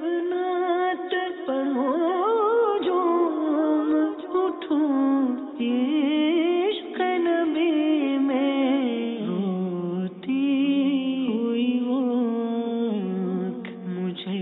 नात पढ़ो जो उठूं इश्क नबी में रोती हुई वो आँख मुझे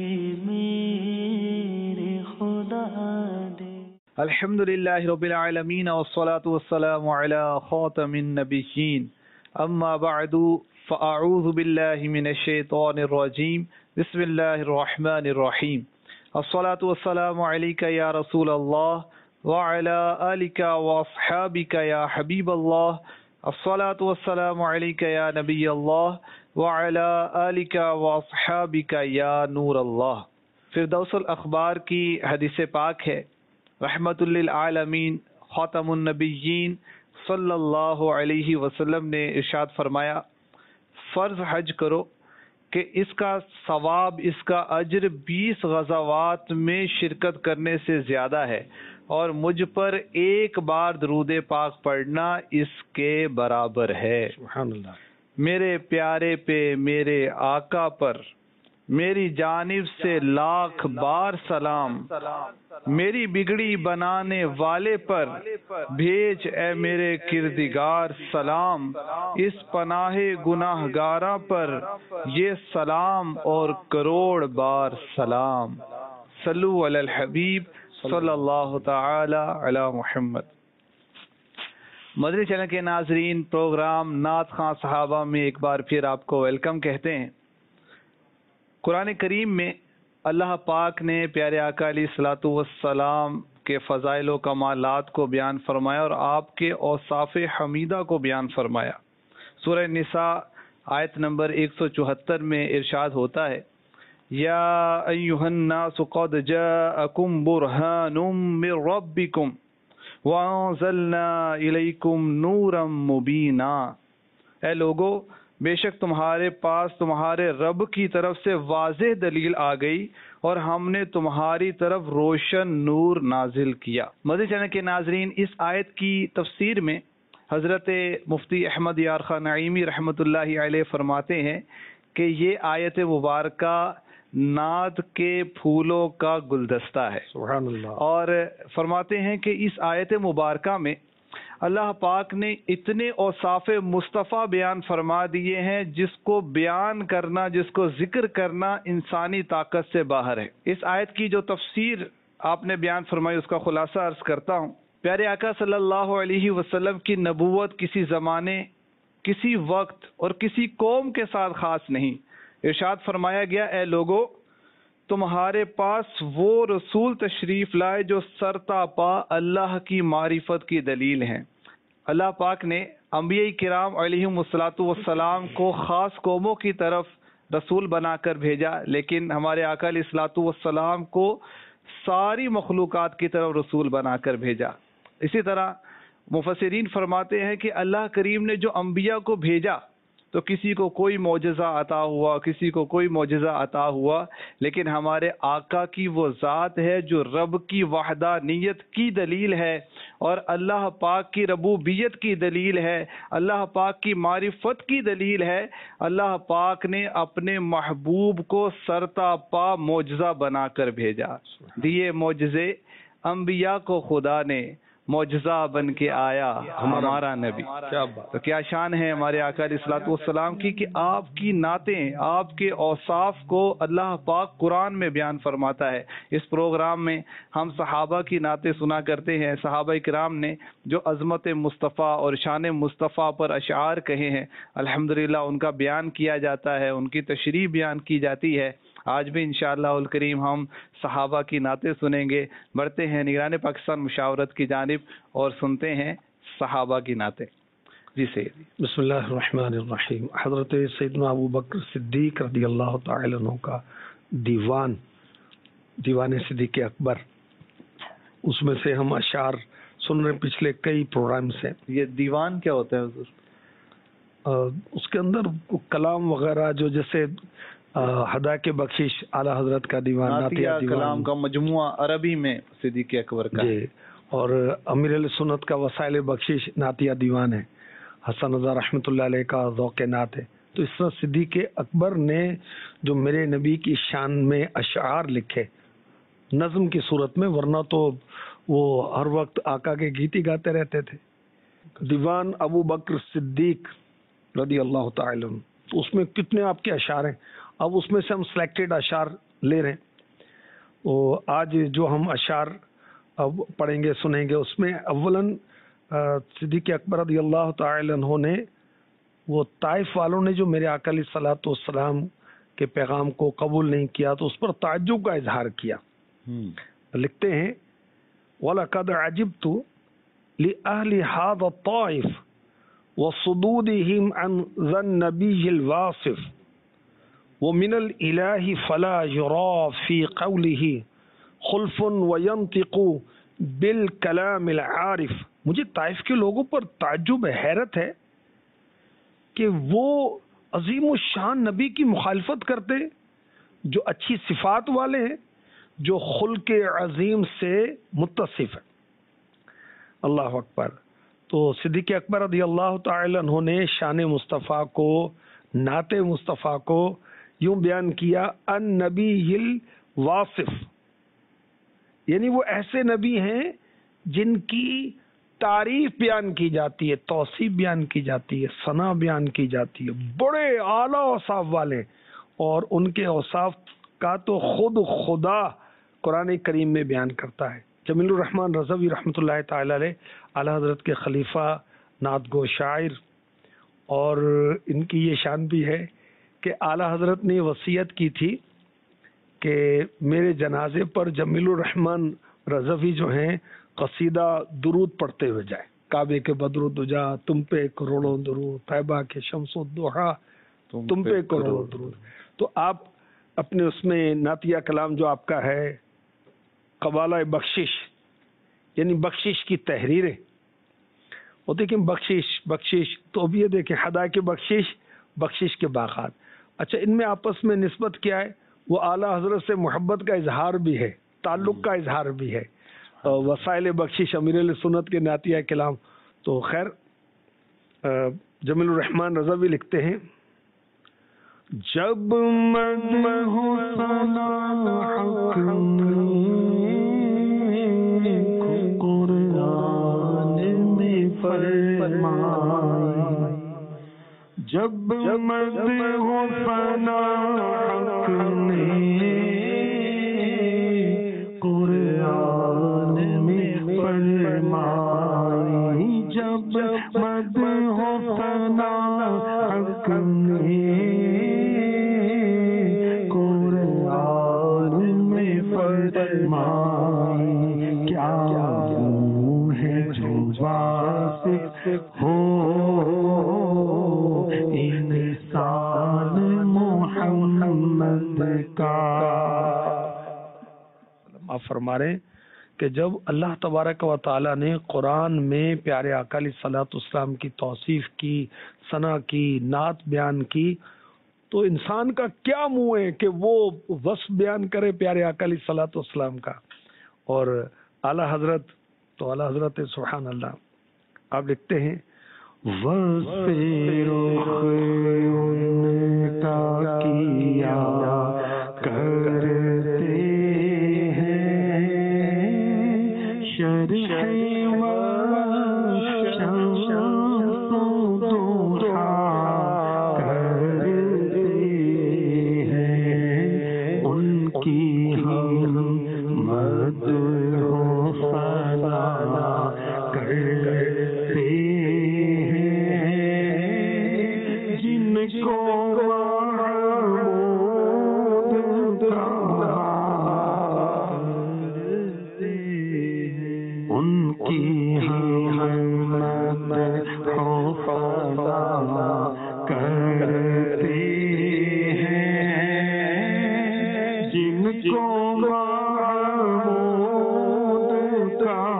मेरे खुदा दे। अल्हम्दुलिल्लाहि रब्बिल आलमीन वस्सलातु वस्सलामु अला खातमिन नबिय्यीन अम्मा बअदु फ़अऊज़ु बिल्लाहि मिनश शैतानिर रजीम बिस्मिल्लाहिर रहमानिर रहीम अस्सलातु वस्सलामु अलैका या रसूलल्लाह व अला आलिका व अस्हाबिका या हबीबल्लाह अस्सलातु वस्सलामु अलैका या नबियल्लाह व अला आलिका व अस्हाबिका या नूरल्लाह। फिरदौसुल अखबार की हदीस पाक है, रहमतुल लिल आलमीन खातमुन नबिय्यीन सल्लल्लाहु अलैहि वसल्लम ने इरशाद फरमाया, फ़र्ज हज करो कि इसका सवाब, इसका अज्र 20 गज़ावात में शिरकत करने से ज़्यादा है और मुझ पर एक बार दरूद पाक पढ़ना इसके बराबर है। सुभानअल्लाह। मेरे प्यारे पे, मेरे आका पर मेरी जानिब से लाख बार सलाम, मेरी बिगड़ी बनाने वाले पर भेज ए मेरे किरदिगार सलाम, इस पनाहे गुनाहगारा पर ये सलाम और करोड़ बार सलाम। सल्लु अलल हबीब सल्लल्लाहु तआला अला मुहम्मद। मदनी चैनल के नाजरीन, प्रोग्राम नात खां सहाबा में एक बार फिर आपको वेलकम कहते हैं। कुरान करीम में अल्लाह पाक ने प्यारे आका अलैहिस्सलातु वस्सलाम के फ़ज़ाइल व कमालात को बयान फरमाया और आपके औसाफ़ हमीदा को बयान फरमाया। सूरह निसा आयत नंबर 174 में इरशाद होता है, या अय्युहन्नासु क़द जाअकुम बुरहानुम मिर रब्बिकुम व अंज़लना इलैकुम नूरम मुबीना। ए लोगो, बेशक तुम्हारे पास तुम्हारे रब की तरफ से वाज़ेह दलील आ गई और हमने तुम्हारी तरफ रोशन नूर नाजिल किया। मदनी चैनल के नाजरीन, इस आयत की तफसीर में हज़रत मुफ्ती अहमद यार खान नईमी रहमतुल्लाहि अलैह फरमाते हैं कि ये आयत मुबारका नात के फूलों का गुलदस्ता है। सुभान अल्लाह। और फरमाते हैं कि इस आयत मुबारका में अल्लाह पाक ने इतने औसाफ़े मुस्तफ़ा बयान फरमा दिए हैं जिसको बयान करना, जिसको जिक्र करना इंसानी ताकत से बाहर है। इस आयत की जो तफसीर आपने बयान फरमाई उसका खुलासा अर्ज करता हूँ। प्यारे आका सल्लल्लाहु अलैहि वसल्लम की नबूवत किसी ज़माने, किसी वक्त और किसी कौम के साथ ख़ास नहीं। इरशाद फरमाया गया, ए लोगो, तुम्हारे पास वो रसूल तशरीफ़ लाए जो सरतापा अल्लाह की मारिफत की दलील हैं। अल्लाह पाक ने अंबिया किराम अलैहिमुस्सलातु वस्सलाम को ख़ास कौमों की तरफ रसूल बनाकर भेजा, लेकिन हमारे आका अलैहिस्सलातु वस्सलाम को सारी मखलूक़ात की तरफ रसूल बनाकर भेजा। इसी तरह मुफस्सिरीन फरमाते हैं कि अल्लाह करीम ने जो अंबिया को भेजा तो किसी को कोई मौजज़ा अता हुआ, किसी को कोई मौजज़ा अता हुआ, लेकिन हमारे आका की वो ज़ात है जो रब की वहदानियत की दलील है और अल्लाह पाक की रबूबियत की दलील है, अल्लाह पाक की मारिफत की दलील है। अल्लाह पाक ने अपने महबूब को सरतापा मौजज़ा बनाकर भेजा। दिए मौजज़े अंबिया को खुदा ने, मौजज़ा बन के आया हमारा नबी। क्या बात। तो क्या शान है हमारे आका अलैहिस्सलातु वस्सलाम की कि आपकी नातें, आपके औसाफ को अल्लाह पाक कुरान में बयान फरमाता है। इस प्रोग्राम में हम सहाबा की नातें सुना करते हैं। सहाबा किराम ने जो अज़मत मुस्तफ़ा और शान मुस्तफ़ा पर अशआर कहे हैं, अल्हम्दुलिल्लाह उनका बयान किया जाता है, उनकी तशरीह बयान की जाती है। आज भी इंशाअल्लाह उल करीम हम सहाबा की नातें सुनेंगे। बढ़ते हैं निगरान पाकिस्तान मुशावरत की जानिब और सुनते हैं सहाबा की नातें। जी सैयदी। बिस्मिल्लाहिर्रहमानिर्रहीम। हज़रत सैयदना अबू बकर सिद्दीक़ रज़ियल्लाहु तआला अन्हु का दीवान सिद्दीक़ अकबर, उसमें से हम अशार सुन रहे पिछले कई प्रोग्राम से। ये दीवान क्या होता है हुज़ूर? उसके अंदर कलाम वगैरह जो जैसे हदा के बख्शिश आला हजरत का दीवान, नातिया कलाम का मजमुआ अरबी में सिद्दीक़ अकबर का जी, और अमीर अल सुन्नत का वसाइल बख्शिश नातिया दीवान है। हसन रज़ा रहमतुल्लाह अलैह का ज़ौक़ नात है। تو اس طرح صدیق اکبر نے جو میرے نبی کی شان میں اشعار لکھے نظم کی صورت میں، ورنہ تو وہ ہر وقت آقا کے گیت ہی گاتے رہتے تھے. دیوان ابو بکر صدیق رضی اللہ تعالی عنہ، تو اس میں کتنے آپ کے اشعار ہیں. اب اس میں سے ہم سلیکٹڈ اشعار لے رہے ہیں. وہ آج جو ہم اشعار اب پڑھیں گے سنیں گے، اس میں اولاً صدیق اکبر رضی اللہ تعالی عنہ نے وہ طائف والوں نے جو میرے آقا علیہ الصلوۃ والسلام کے پیغام کو قبول نہیں کیا تو اس پر تعجب کا اظہار کیا. لکھتے ہیں وَلَقَدْ عَجِبْتُ لِأَهْلِ هَذَا الطَّائِفِ وَصُدُودِهِمْ عَنْ ذَا النَّبِيِّ الْوَاصِفِ وَمِنَ الْإِلَٰهِ فَلَا يُرَىٰ فِي قَوْلِهِ خُلْفٌ وَيَنْطِقُ بِالْكَلَامِ الْعَارِفِ. مجھے طائف کے لوگوں پر تعجب حیرت ہے کہ وہ عظیم الشان نبی کی مخالفت کرتے جو اچھی صفات والے ہیں، جو خلق عظیم سے متصف ہے. اللہ اکبر. تو صدیق اکبر رضی اللہ تعالی عنہ نے شان مصطفیٰ کو، نعت مصطفیٰ کو یوں بیان کیا النبی الواصف، یعنی وہ ایسے نبی ہیں جن کی تعریف بیان کی جاتی ہے، توصیف بیان کی جاتی ہے، ثنا بیان کی جاتی ہے، بڑے اعلیٰ اوصاف والے، اور ان کے اوصاف کا تو خود خدا قرآن کریم میں بیان کرتا ہے. جمیل الرحمن رضوی رحمۃ اللہ تعالی علیہ اعلی حضرت کے خلیفہ، نعت گو شاعر، اور ان کی یہ شان بھی ہے کہ اعلی حضرت نے وصیت کی تھی کہ میرے جنازے پر جمیل الرحمن رضوی جو ہیں قصیدہ درود پڑھتے ہوئے جائے. کعبے کے بدر الدجا تم پہ کروڑوں درود، طیبہ کے شمس الضحا تم پہ کروڑوں درود. تو آپ اپنے اس میں نعتیہ کلام جو آپ کا ہے قبالہ بخشش، یعنی بخشش کی تحریریں، وہ دیکھیں بخشش تو اب یہ دیکھیں حدا کے بخشش کے باغات. اچھا، ان میں آپس میں نسبت کیا ہے؟ وہ اعلیٰ حضرت سے محبت کا اظہار بھی ہے، تعلق کا اظہار بھی ہے. وسائل بخشش امیر علیہ سنت کے نعتیہ کلام. تو خیر، جمیل الرحمن رضوی لکھتے ہیں جب قرآن میں فرمائے، جب مدح و ثنا حق نے قرآن میں فرمائی، جب مدح و ثنا حق نے قرآن میں فرمائی، کیا وہ ہے جو واصف ہو انسان محمد کا. آپ فرما رہے ہیں کہ جب اللہ تبارک و تعالی نے قرآن میں پیارے آقا علیہ الصلوۃ والسلام کی توصیف کی، ثنا کی، نعت بیان کی، تو انسان کا کیا منہ ہے کہ وہ وصف بیان کرے پیارے آقا علیہ الصلوۃ والسلام کا. اور اعلیٰ حضرت تو اعلیٰ حضرت سبحان اللہ. آپ لکھتے ہیں وصف رخ ان کا کیا کرتے ہیں، شرح و شمس و ضحا کرتے ہیں، ان کی ہم مدح و ثنا کرتے ہیں، جن کو محمود ان کی ہم مدح و ثنا کرتے ہیں، جن کو محمود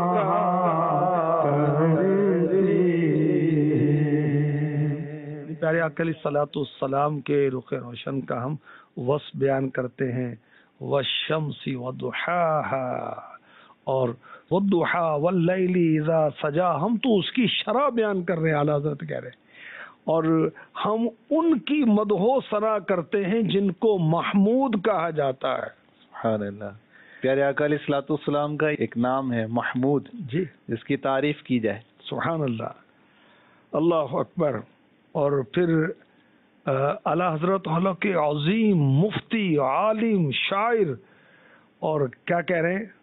پیارے آقا علیہ الصلوۃ والسلام کے رخ روشن کا ہم وصف بیان کرتے ہیں. والشمس وضحاها اور والضحا واللیل اذا سجا، ہم تو اس کی شرح بیان کر رہے ہیں. اعلیٰ حضرت کہہ رہے ہیں اور ہم ان کی مدح و ثنا کرتے ہیں جن کو محمود کہا جاتا ہے. سبحان اللہ. پیارے آقا علیہ الصلوۃ والسلام کا ایک نام ہے محمود، جی جس کی تعریف کی جائے. سبحان اللہ، اللہ اکبر. اور پھر اعلی حضرت والا کے عظیم مفتی، عالم، شاعر، اور کیا کہہ رہے ہیں؟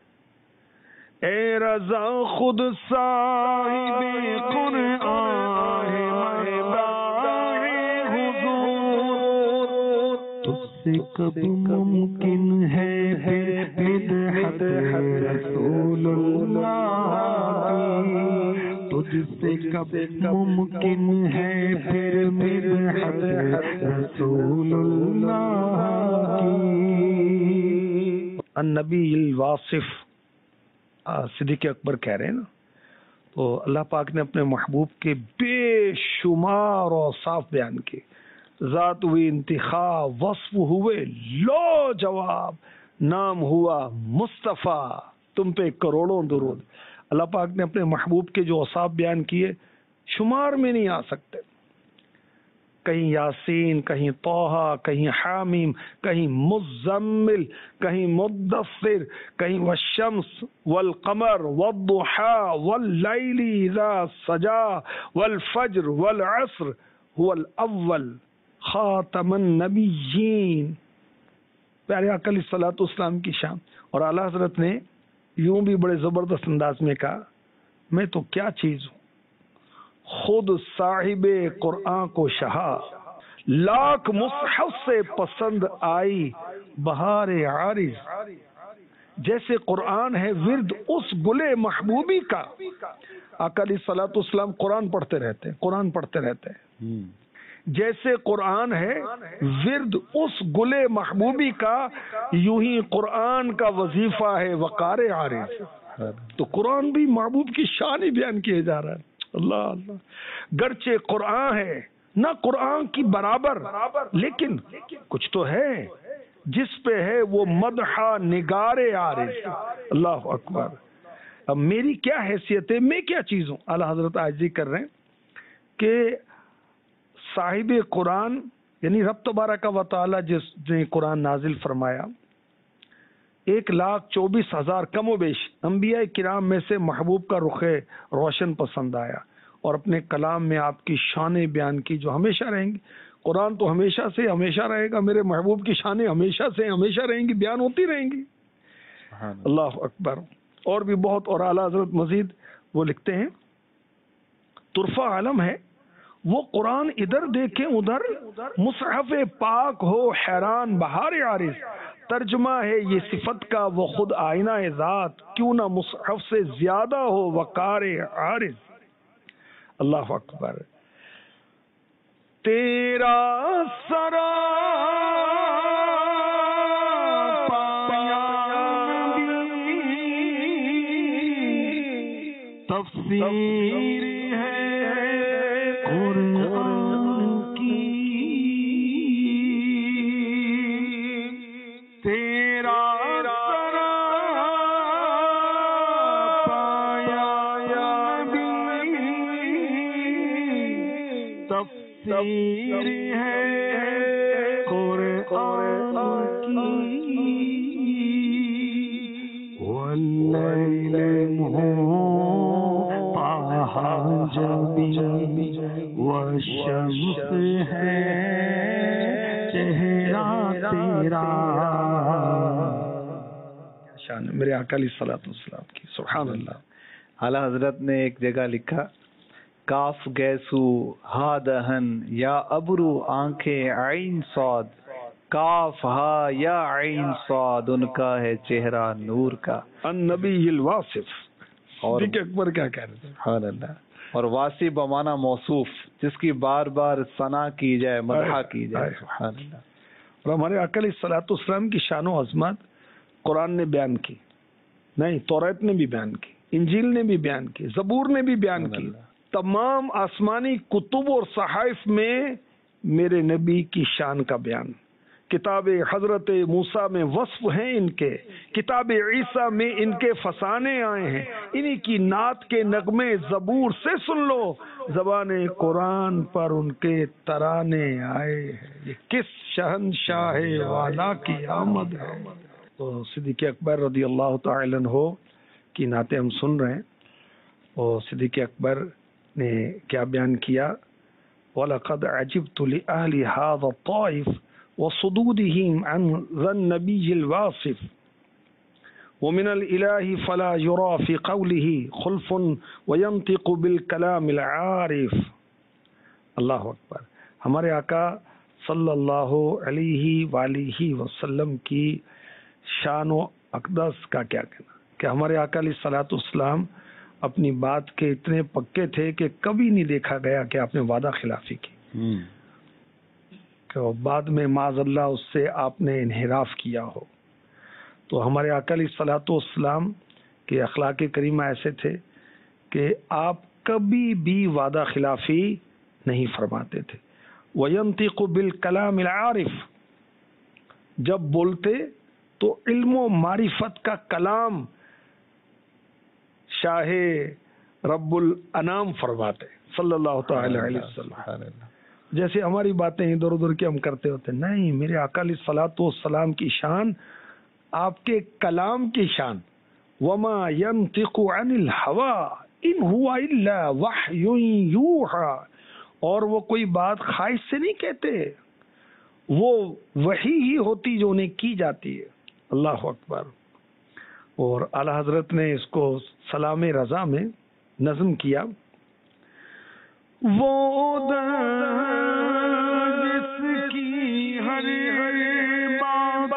اے رضا خود صاحب قرآن ہے مہداہ حضور، تجھ سے کب ممکن ہے مدحت رسول اللہ کی، تجھ سے کب ممکن ہے پھر مدحت رسول اللہ کی. النبی الواصف صدیق اکبر کہہ رہے ہیں نا. تو اللہ پاک نے اپنے محبوب کے بے شمار اوصاف بیان کیے. ذات ہوئی انتخاب، وصف ہوئے لو جواب، نام ہوا مصطفیٰ، تم پہ کروڑوں درود. اللہ پاک نے اپنے محبوب کے جو اوصاف بیان کیے شمار میں نہیں آ سکتے. کہیں یاسین، کہیں طٰہٰ، کہیں حامیم، کہیں مزمل، کہیں مدثر، کہیں والشمس والقمر والضحیٰ واللیل اذا سجا والفجر والعصر هو الاول خاتم النبیین. پیارے آقا علیہ الصلوۃ والسلام کی شان. اور اعلیٰ حضرت نے یوں بھی بڑے زبردست انداز میں کہا، میں تو کیا چیز ہوں، خود صاحب قرآن کو شہا، لاکھ مصحف سے پسند آئی بہار عارض. جیسے قرآن ہے ورد اس گلے محبوبی کا. آقا علیہ الصلوۃ والسلام قرآن پڑھتے رہتے ہیں، قرآن پڑھتے رہتے ہیں. جیسے قرآن ہے ورد اس گلے محبوبی کا، یوں ہی قرآن کا وظیفہ ہے وقار عارض. تو قرآن بھی محبوب کی شان ہی بیان کیے جا رہا ہے. اللہ اللہ. گرچہ قرآن ہے نہ قرآن کی برابر، لیکن کچھ تو ہے جس پہ ہے وہ مدح نگار عارض. اللہ اکبر. اب میری کیا حیثیت ہے، میں کیا چیز ہوں. اعلیٰ حضرت عاجزی کر رہے ہیں کہ صاحب قرآن یعنی رب تبارک و تعالی جس نے قرآن نازل فرمایا، 1,24,000 کم و بیش انبیاء کرام میں سے محبوب کا رخ روشن پسند آیا اور اپنے کلام میں آپ کی شانیں بیان کی جو ہمیشہ رہیں گی. قرآن تو ہمیشہ سے ہمیشہ رہے گا، میرے محبوب کی شانیں ہمیشہ سے ہمیشہ رہیں گی، بیان ہوتی رہیں گی. اللہ اکبر. اور بھی بہت. اور اعلیٰ حضرت مزید وہ لکھتے ہیں، طرفہ عالم ہے وہ قرآن ادھر دیکھیں ادھر، مصحف پاک ہو حیران بہار عارض. ترجمہ ہے یہ صفت کا وہ خود آئینہ ذات، کیوں نہ مصحف سے زیادہ ہو وقار عارض. اللہ اکبر. تیرا سرا پایا تفسیر ہے قرآن کی، تیرا سرا پایا تفسیر ہے قرآن کی، واللیل جبی والشمس ہے چہرہ تیرا. شان میرے آقا علیہ الصلوۃ والسلام کی. سبحان اللہ. اعلیٰ حضرت نے ایک جگہ لکھا، کاف گیسو ہا دہن یا ابرو آنکھیں عین صاد، کاف ہا یا عین صاد، ان کا ہے چہرہ نور کا. النبی الواصف. اور صدیق اکبر کیا کہہ رہے تھے؟ سبحان اللہ. اور واصف بمانا موصوف، جس کی بار بار ثنا کی جائے، مدح کی جائے. سبحان اللہ. اور ہمارے آقا علیہ الصلوۃ والسلام کی شان و عظمت قرآن نے بیان کی، نہیں توریت نے بھی بیان کی، انجیل نے بھی بیان کی، زبور نے بھی بیان کی. تمام آسمانی کتب اور صحائف میں میرے نبی کی شان کا بیان. کتاب حضرت موسیٰ میں وصف ہیں ان کے، کتاب عیسیٰ میں ان کے فسانے آئے ہیں، انہی کی نعت کے نغمے زبور سے سن لو، زبان قرآن پر ان کے ترانے آئے ہیں، یہ کس شہنشاہ والا کی آمد ہے۔ تو صدیق اکبر رضی اللہ تعالی عنہ کی نعتیں ہم سن رہے ہیں، اور صدیق اکبر نے کیا بیان کیا، وَلَقَدْ عَجِبْتُ لِأَهْلِ هَذَا الطَّائِفِ وَصُدُودِهِمْ عَنْ ذَا النَّبِيِّ الْوَاصِفِ وَمِنَ الْإِلَهِ فَلَا يُرَى فِي قَوْلِهِ خُلْفٌ وَيَنْطِقُ بِالْكَلَامِ الْعَارِفِ۔ اللہ اکبر۔ ہمارے آقا صلی اللہ علیہ وآلہ وسلم کی شان و اقدس کا کیا کہنا کہ ہمارے آقا علیہ الصلوۃ والسلام اپنی بات کے اتنے پکے تھے کہ کبھی نہیں دیکھا گیا کہ آپ نے وعدہ خلافی کی، کہ بعد میں معاذ اللہ اس سے آپ نے انحراف کیا ہو۔ تو ہمارے آقا علیہ الصلوۃ والسلام کے اخلاق کریمہ ایسے تھے کہ آپ کبھی بھی وعدہ خلافی نہیں فرماتے تھے۔ وَيَنْطِقُ بِالْكَلَامِ الْعَارِفِ، جب بولتے تو علم و معرفت کا کلام شاہ رب الانام فرماتے صلی اللہ تعالی علیہ وسلم۔ جیسے ہماری باتیں ادھر ادھر کی ہم کرتے ہوتے، نہیں، میرے آقا علیہ الصلوۃ والسلام کی شان آپ کے کلام کی شان، وما ينطق عن الهوى ان هو الا وحی یوحى، اور وہ کوئی بات خواہش سے نہیں کہتے، وہ وحی ہی ہوتی جو انہیں کی جاتی ہے۔ اللہ اکبر۔ اور اعلی حضرت نے اس کو سلام رضا میں نظم کیا، وہ جس کی ہر بات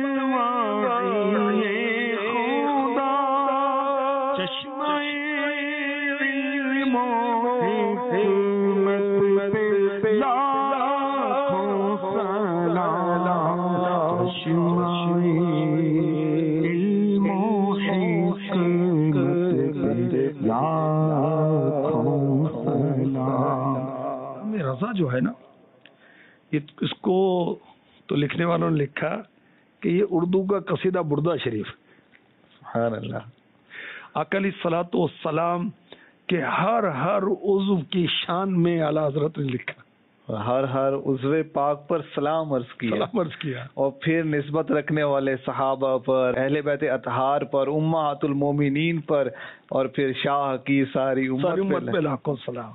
واعی خدا، چشمہ علم و حکمت پہ لاکھوں سلام، چشمہ رضا جو ہے نا، اس کو تو لکھنے والوں نے لکھا کہ یہ اردو کا قصیدہ بردہ شریف۔ سبحان اللہ۔ آقا علیہ الصلوۃ والسلام کے ہر عضو کی شان میں اعلیٰ حضرت نے لکھا، ہر عضو پاک پر سلام عرض کیا، اور پھر نسبت رکھنے والے صحابہ پر، اہل بیت اطہار پر، امہات المومنین پر، اور پھر شاہ کی ساری امت پہ لاکھوں سلام۔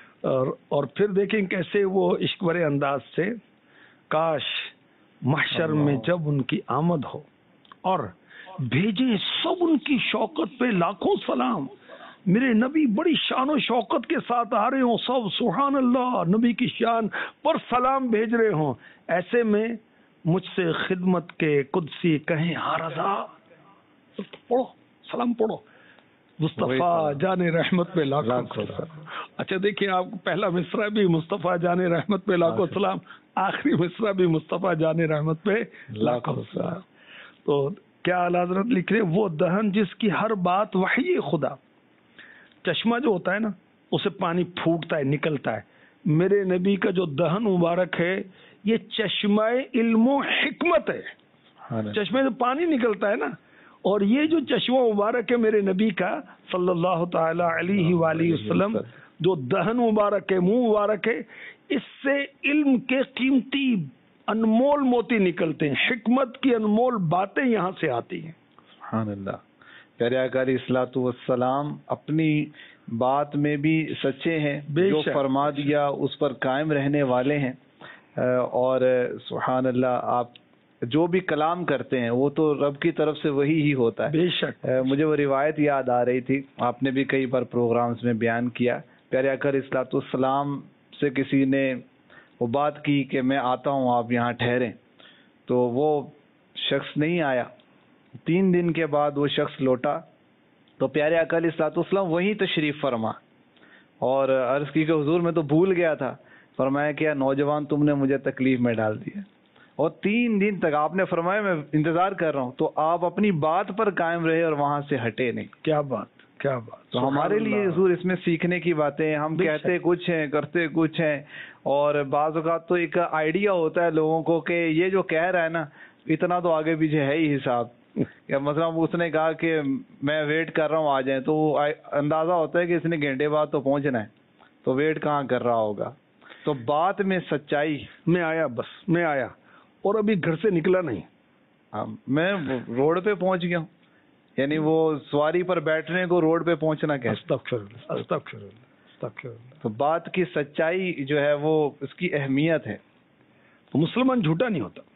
اور پھر دیکھیں کیسے وہ عشق بھرے انداز سے، کاش محشر میں جب ان کی آمد ہو اور بھیجیں سب ان کی شوکت پہ لاکھوں سلام، میرے نبی بڑی شان و شوکت کے ساتھ آ رہے ہوں، سب سبحان اللہ نبی کی شان پر سلام بھیج رہے ہوں، ایسے میں مجھ سے خدمت کے قدسی کہیں ہاں رضا، پڑھو سلام پڑھو، مصطفیٰ جان رحمت پہ لاکھوں سلام۔ اچھا دیکھیں، آپ پہلا مصرع بھی مصطفیٰ جان رحمت پہ لاکھوں سلام، آخری مصرع بھی مصطفیٰ جان رحمت پہ لاکھوں سلام۔ تو کیا اعلیٰ حضرت لکھ رہے، وہ دہن جس کی ہر بات وحی خدا، چشمہ جو ہوتا ہے نا، اسے پانی پھوٹتا ہے، نکلتا ہے، میرے نبی کا جو دہن مبارک ہے یہ چشمہ علم و حکمت ہے، چشمے سے پانی نکلتا ہے نا، اور یہ جو چشمہ مبارک ہے میرے نبی کا صلی اللہ تعالی علیہ وآلہ وسلم، جو دہن مبارک ہے، منہ مبارک ہے، اس سے علم کے قیمتی انمول موتی نکلتے ہیں، حکمت کی انمول باتیں یہاں سے آتی ہیں۔ سبحان اللہ۔ پیارے آقا علیہ الصلوۃ والسلام اپنی بات میں بھی سچے ہیں، جو فرما دیا اس پر قائم رہنے والے ہیں، اور سبحان اللہ آپ جو بھی کلام کرتے ہیں وہ تو رب کی طرف سے وہی ہی ہوتا ہے۔ بے شک۔ مجھے وہ روایت یاد آ رہی تھی، آپ نے بھی کئی بار پروگرامز میں بیان کیا، پیارے آقا علیہ الصلوۃ والسلام سے کسی نے وہ بات کی کہ میں آتا ہوں آپ یہاں ٹھہریں، تو وہ شخص نہیں آیا، 3 دن کے بعد وہ شخص لوٹا، تو پیارے آقا علیہ الصلوۃ والسلام وہیں تشریف فرما، اور عرض کی کہ حضور میں تو بھول گیا تھا، فرمایا کہ نوجوان تم نے مجھے تکلیف میں ڈال دیا، اور 3 دن تک آپ نے فرمایا میں انتظار کر رہا ہوں، تو آپ اپنی بات پر قائم رہے اور وہاں سے ہٹے نہیں۔ کیا بات، کیا بات. تو ہمارے لیے حضور اس میں سیکھنے کی باتیں ہیں. ہم بے کہتے کچھ ہیں کرتے کچھ ہیں, اور بعض اوقات تو ایک آئیڈیا ہوتا ہے لوگوں کو کہ یہ جو کہہ رہا ہے نا اتنا تو آگے پیچھے ہے ہی حساب. یا مثلا اس نے کہا کہ میں ویٹ کر رہا ہوں آ جائیں, تو اندازہ ہوتا ہے کہ اس نے گھنٹے بعد تو پہنچنا ہے, تو ویٹ کہاں کر رہا ہوگا. تو بات میں سچائی. میں آیا اور ابھی گھر سے نکلا نہیں, میں روڈ پہ پہنچ گیا ہوں, یعنی وہ سواری پر بیٹھنے کو روڈ پہ پہنچنا کہتے. تو بات کی سچائی جو ہے وہ اس کی اہمیت ہے. مسلمان جھوٹا نہیں ہوتا,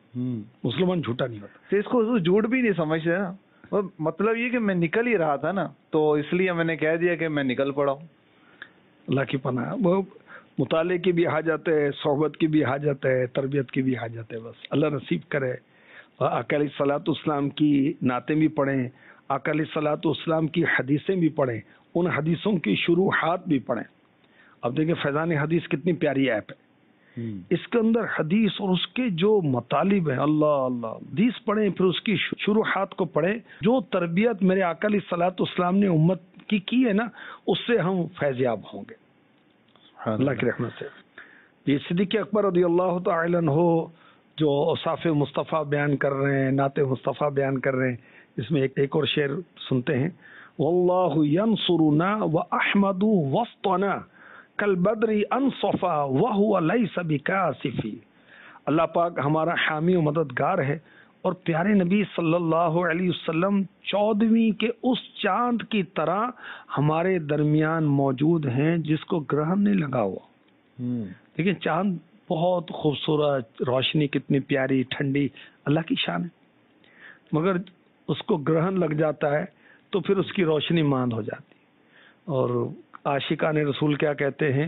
تو اس کو حضور جھوٹ بھی نہیں سمجھتے نا. مطلب یہ کہ میں نکل ہی رہا تھا نا, تو اس لیے میں نے کہہ دیا کہ میں نکل پڑا ہوں. اللہ کی پناہ. وہ مطالعے کی بھی حاجت ہے, صحبت کی بھی حاجت ہے, تربیت کی بھی حاجت ہے. بس اللہ نصیب کرے. آقا علیہ الصلوۃ والسلام کی نعتیں بھی پڑھیں, آقا علیہ الصلوۃ والسلام کی حدیثیں بھی پڑھیں, ان حدیثوں کی شروحات بھی پڑھیں. اب دیکھیں فیضان حدیث کتنی پیاری ایپ ہے. اس کے اندر حدیث اور اس کے جو مطالب ہیں, اللہ حدیث پڑھیں, پھر اس کی شروحات کو پڑھیں. جو تربیت میرے آقا علیہ الصلوۃ والسلام نے امت کی ہے نا, اس سے ہم فیض یاب ہوں گے اللہ کی رحمت سے. یہ صدیق اکبر رضی اللہ تعالی عنہ جو اوصاف مصطفیٰ بیان کر رہے ہیں, نعت مصطفیٰ بیان کر رہے ہیں, اس میں ایک اور شعر سنتے ہیں. واللہ ینصرنا واحمد وسطنا کالبدر انصفا وهو ليس بکاسف. اللہ پاک ہمارا حامی و مددگار ہے, اور پیارے نبی صلی اللہ علیہ وسلم 14ویں کے اس چاند کی طرح ہمارے درمیان موجود ہیں جس کو گرہن نہیں لگا ہوا. لیکن چاند بہت خوبصورت, روشنی کتنی پیاری, ٹھنڈی, اللہ کی شان ہے, مگر اس کو گرہن لگ جاتا ہے تو پھر اس کی روشنی ماند ہو جاتی. اور عاشقان رسول کیا کہتے ہیں,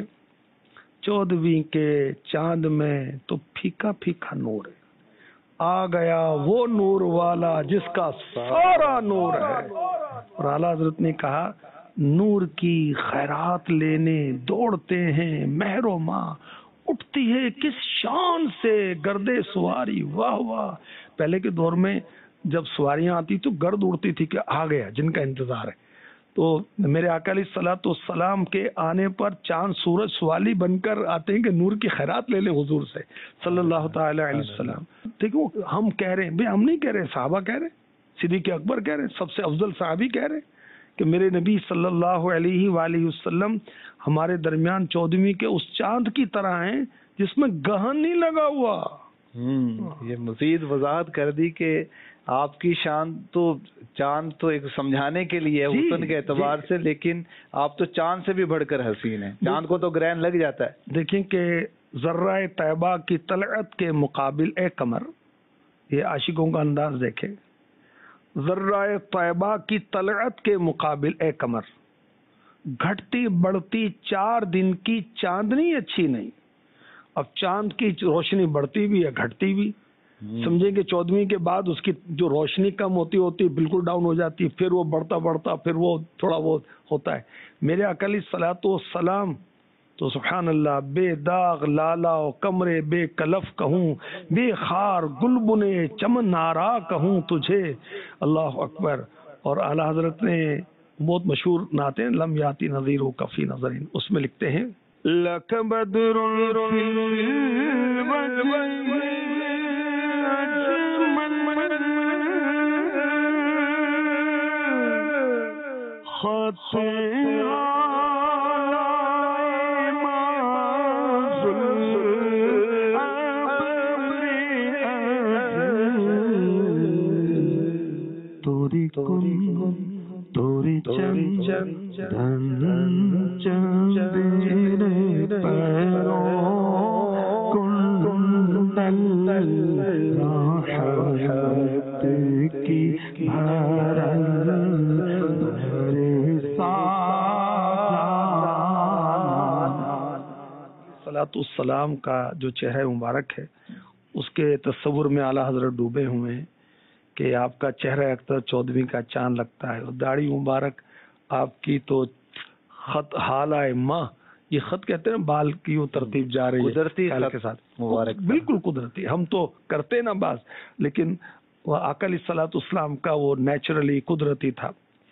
14ویں کے چاند میں تو پھیکا پھیکا نور ہے, آ گیا وہ نور والا جس کا سارا نور ہے. اور اعلیٰ حضرت نے کہا نور کی خیرات لینے دوڑتے ہیں مہر و ماہ, اٹھتی ہے کس شان سے گردے سواری, واہ واہ. پہلے کے دور میں جب سواریاں آتی تو گرد اڑتی تھی کہ آ گیا جن کا انتظار ہے. تو میرے آقا علیہ الصلوۃ والسلام کے آنے پر چاند سورج سوالی بن کر آتے ہیں کہ نور کی خیرات لے لیں حضور سے صلی اللہ تعالی علیہ وسلم. دیکھو ہم کہہ رہے ہیں, بھائی ہم نہیں کہہ رہے, صحابہ کہہ رہے, صدیق اکبر کہہ رہے, سب سے افضل صحابی کہہ رہے کہ میرے نبی صلی اللہ علیہ وآلہ وسلم ہمارے درمیان 14ویں کے اس چاند کی طرح ہیں جس میں گہن نہیں لگا ہوا. یہ مزید وضاحت کر دی کہ آپ کی شان تو چاند تو ایک سمجھانے کے لیے حسن کے اعتبار سے, لیکن آپ تو چاند سے بھی بڑھ کر حسین ہیں. چاند کو تو گرہن لگ جاتا ہے. دیکھیں کہ ذرہ طیبہ کی طلعت کے مقابل اے قمر, یہ عاشقوں کا انداز دیکھیں, ذرہ طیبہ کی طلعت کے مقابل اے قمر, گھٹتی بڑھتی 4 دن کی چاندنی اچھی نہیں. اب چاند کی روشنی بڑھتی بھی ہے گھٹتی بھی, سمجھیں کہ 14ویں کے بعد اس کی جو روشنی کم ہوتی بالکل ڈاؤن ہو جاتی, پھر وہ بڑھتا پھر وہ تھوڑا وہ ہوتا ہے. میرے آقا علیہ الصلوۃ والسلام تو سبحان اللہ بے داغ لالا و کمرے بے کلف کہوں, بے خار گلبنے چمن نارا کہوں تجھے, اللہ اکبر. اور اعلیٰ حضرت نے بہت مشہور نعت ہیں لم یاتی نظیر کفی نظرین, اس میں لکھتے ہیں لک بدر توری چند چند پیروں کنڈل راحت کی صلاۃ السلام کا جو چہرہ مبارک ہے اس کے تصور میں اعلیٰ حضرت ڈوبے ہوئے ہیں کہ آپ کا چہرہ اکثر 14ویں کا چاند لگتا ہے, اور داڑھی مبارک آپ کی تو خط حالہ ماہ, یہ خط کہتے ہیں بال کی وہ ترتیب جا رہی ہے قدرتی کے ساتھ مبارک, بالکل قدرتی. ہم تو کرتے نا بعض, لیکن وہ آقا علیہ الصلوۃ والسلام کا وہ نیچرلی قدرتی تھا.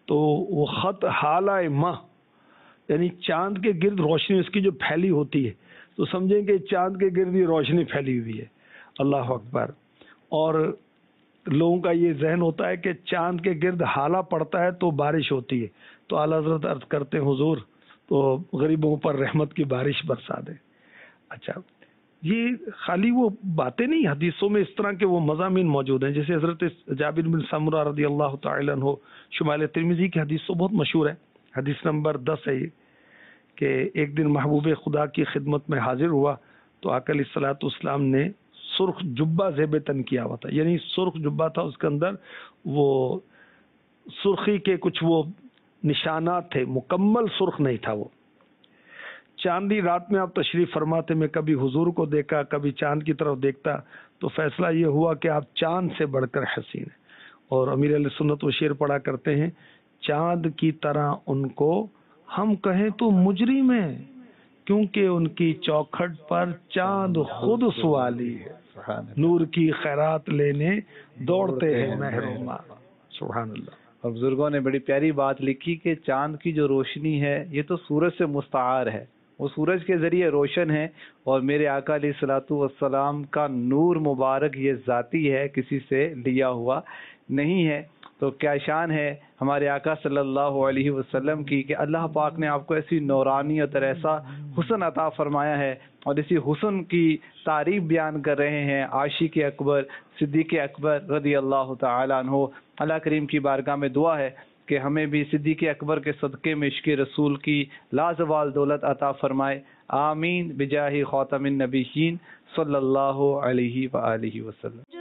تو وہ خط حالہ ماہ یعنی چاند کے گرد روشنی اس کی جو پھیلی ہوتی ہے تو سمجھیں کہ چاند کے گرد یہ روشنی پھیلی ہوئی ہے. اللہ اکبر. اور لوگوں کا یہ ذہن ہوتا ہے کہ چاند کے گرد حالہ پڑتا ہے تو بارش ہوتی ہے. تو اعلیٰ حضرت عرض کرتے ہیں حضور تو غریبوں پر رحمت کی بارش برسا دے. اچھا یہ خالی وہ باتیں نہیں، حدیثوں میں اس طرح کے وہ مضامین موجود ہیں. جیسے حضرت جابر بن سمرہ رضی اللہ تعالی عنہ شمال ترمذی کی حدیث تو بہت مشہور ہے، حدیث نمبر 10 ہے یہ، کہ ایک دن محبوب خدا کی خدمت میں حاضر ہوا تو آقا علیہ الصلوۃ والسلام نے سرخ جبہ زیب تن کیا ہوا تھا، یعنی سرخ جبہ تھا، اس کے اندر وہ سرخی کے کچھ وہ نشانات تھے، مکمل سرخ نہیں تھا وہ. چاندی رات میں آپ تشریف فرماتے، میں کبھی حضور کو دیکھا کبھی چاند کی طرف دیکھتا تو فیصلہ یہ ہوا کہ آپ چاند سے بڑھ کر حسین ہیں. اور امیر علیہ سنت وہ شعر پڑھا کرتے ہیں، چاند کی طرح ان کو ہم کہیں تو مجرم ہیں کیونکہ ان کی چوکھٹ پر چاند خود سوالی ہے، نور کی خیرات لینے دوڑتے ہیں محروما. سبحان اللہ. اور بزرگوں نے بڑی پیاری بات لکھی کہ چاند کی جو روشنی ہے یہ تو سورج سے مستعار ہے، وہ سورج کے ذریعے روشن ہے، اور میرے آقا علیہ الصلوۃ والسلام کا نور مبارک یہ ذاتی ہے، کسی سے لیا ہوا نہیں ہے. تو کیا شان ہے ہمارے آقا صلی اللہ علیہ وسلم کی کہ اللہ پاک نے آپ کو ایسی نورانیت اور ایسا حسن عطا فرمایا ہے، اور اسی حسن کی تعریف بیان کر رہے ہیں عاشق اکبر صدیق اکبر رضی اللہ تعالی عنہ. اللہ کریم کی بارگاہ میں دعا ہے کہ ہمیں بھی صدیق اکبر کے صدقے میں عشق رسول کی لازوال دولت عطا فرمائے. آمین بجاہ خاتم النبیین صلی اللہ علیہ وآلہ وسلم.